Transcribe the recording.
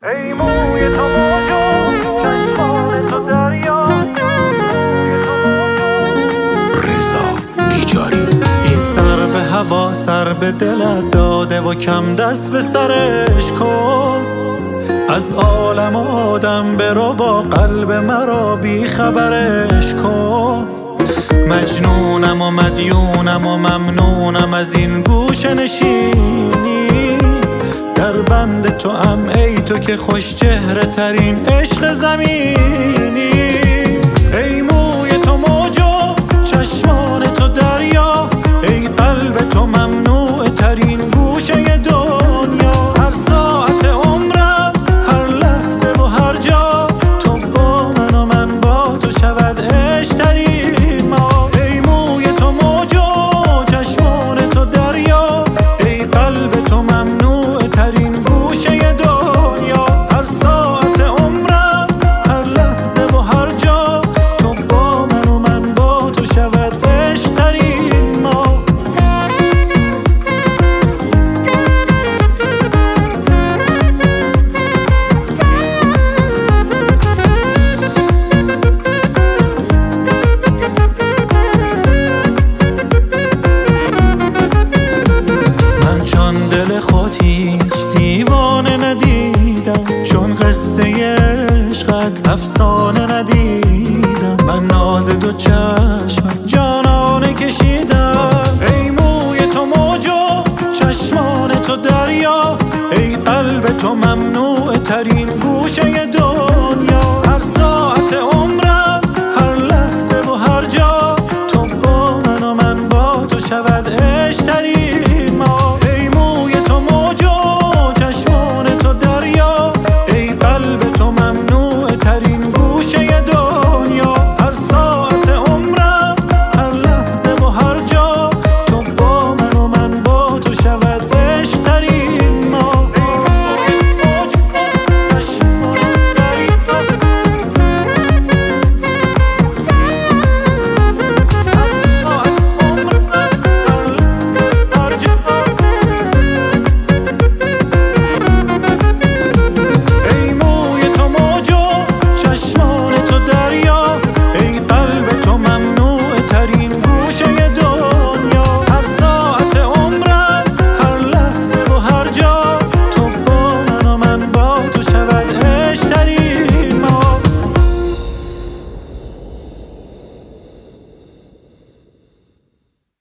ای موی تو موجو چشمان تو دریا رضا ایجاری. این سر به هوا سر به دلت داده و کم دست به سرش کن. از عالم آدم برو با قلب مرا بی خبرش کن. مجنونم و مدیونم و ممنونم از این گوشه نشینی. در بند تو ام ای تو که خوش چهره ترین عشق زمینی. ای موی تو موجو چشمان تو دریا، ای قلب تو ممنوع ترین گوشه دنیا. هر ساعت عمرم هر لحظه و هر جا تو با من و من با تو شود عشق ترین ما. ای موی تو موجو چشمان تو دریا، ای قلب تو ممنوع ترین گوشه دنیا. هر ساعت عمرم هر لحظه و هر جا تو با من و من با تو شود عشق ترین ما. من چون دل خود هیچ دیوانه ندیدم، چون قصه عشقت افسانه ندیدم. من ناز دو چشمت جانانه کشیدم. ای موی تو موجو چشمان تو دریا، ای قلب تو ممنوع ترین گوشه